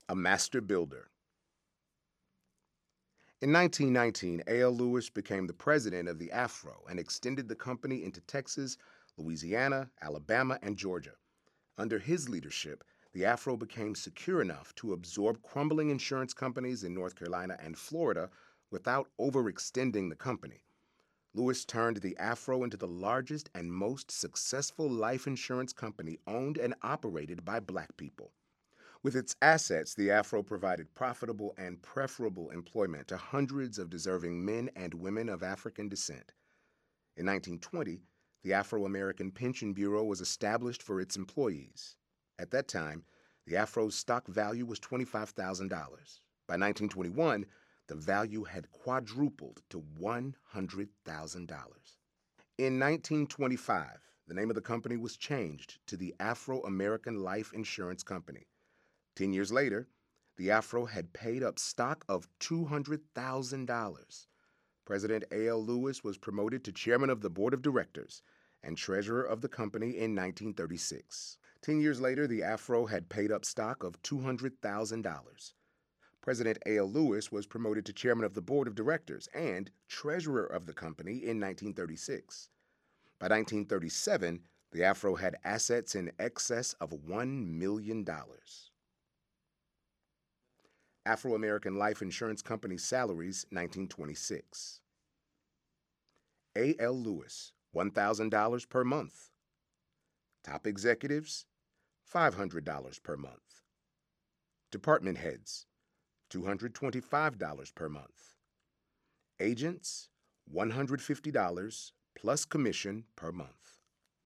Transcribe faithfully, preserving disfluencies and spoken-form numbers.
A master builder. In nineteen nineteen, A L. Lewis became the president of the Afro and extended the company into Texas, Louisiana, Alabama, and Georgia. Under his leadership, the Afro became secure enough to absorb crumbling insurance companies in North Carolina and Florida without overextending the company. Lewis turned the Afro into the largest and most successful life insurance company owned and operated by black people. With its assets, the Afro provided profitable and preferable employment to hundreds of deserving men and women of African descent. In nineteen twenty, the Afro-American Pension Bureau was established for its employees. At that time, the Afro's stock value was twenty-five thousand dollars. By nineteen twenty-one, the value had quadrupled to one hundred thousand dollars. In nineteen twenty-five, the name of the company was changed to the Afro-American Life Insurance Company. Ten years later, the Afro had paid up stock of two hundred thousand dollars. President A L. Lewis was promoted to chairman of the board of directors and treasurer of the company in nineteen thirty-six. Ten years later, the Afro had paid up stock of two hundred thousand dollars. President A L. Lewis was promoted to chairman of the board of directors and treasurer of the company in nineteen thirty-six. By nineteen thirty-seven, the Afro had assets in excess of one million dollars. Afro-American Life Insurance Company salaries, nineteen twenty-six. A L. Lewis, one thousand dollars per month. Top executives, five hundred dollars per month. Department heads, two hundred twenty-five dollars per month. Agents, one hundred fifty dollars plus commission per month.